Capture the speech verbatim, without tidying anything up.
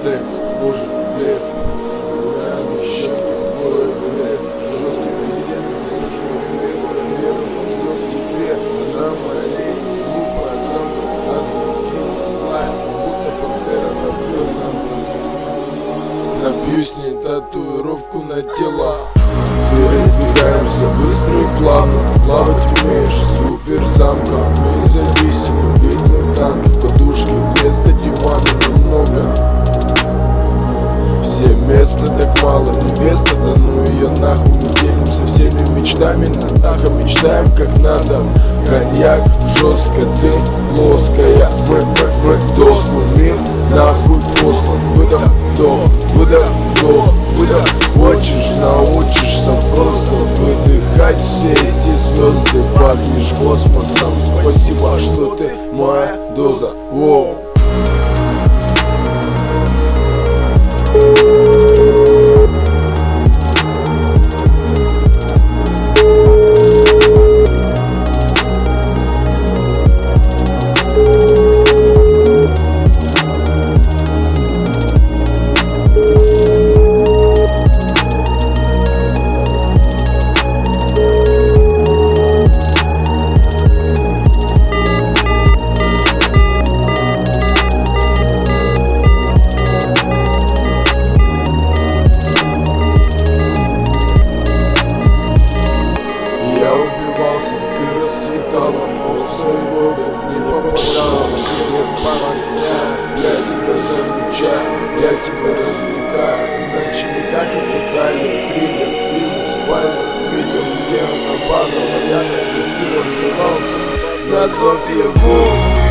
Флекс, боже, блеск. Руками щеки, твой Эверест. Жесткий пиздец, насущный веру, веру несет в тебе. Она моя лесть, глупая самка, разлюбила злая, будто пантера напьет нам. Набью с ней татуировку на тела. Передвигаемся быстро и плавно. Плавать умеешь, суперсамка. Мы зависимы, видны танки. Подушки вместо дивана немного. Все места так мало, невеста, да ну ее нахуй. Мы делимся всеми мечтами на Таха. Мечтаем как надо. Коньяк жестко, ты плоская. Мы, мы, мы дослан, мир нахуй послан. Выдох, вдох, выдох, вдох, выдох. Хочешь, научишься просто выдыхать все эти звезды. Пахнешь космосом, спасибо, что ты моя доза. Воу. Ты расцветала, но в свои годы не попадала. Нет парня, я тебя замечаю, я тебя развлекаю. Иначе никак не тайлер, триллер, фильм, спальня. Видел, где она падала, я так красиво сливался на зов его.